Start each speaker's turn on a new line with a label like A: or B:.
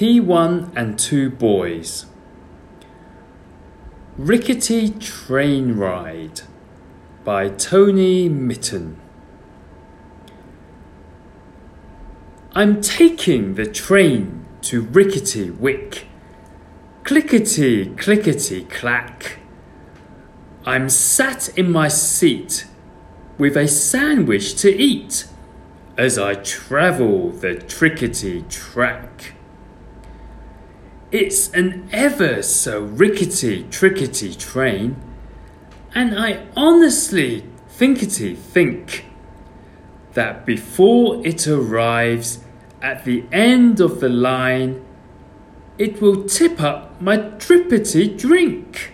A: P1 and 2 Boys. Rickety Train Ride by Tony Mitton. I'm taking the train to Rickety Wick. Clickety, clickety, clack. I'm sat in my seat with a sandwich to eat as I travel the trickety track. It's an ever so rickety trickety train, and I honestly think that before it arrives at the end of the line, it will tip up my drippity drink.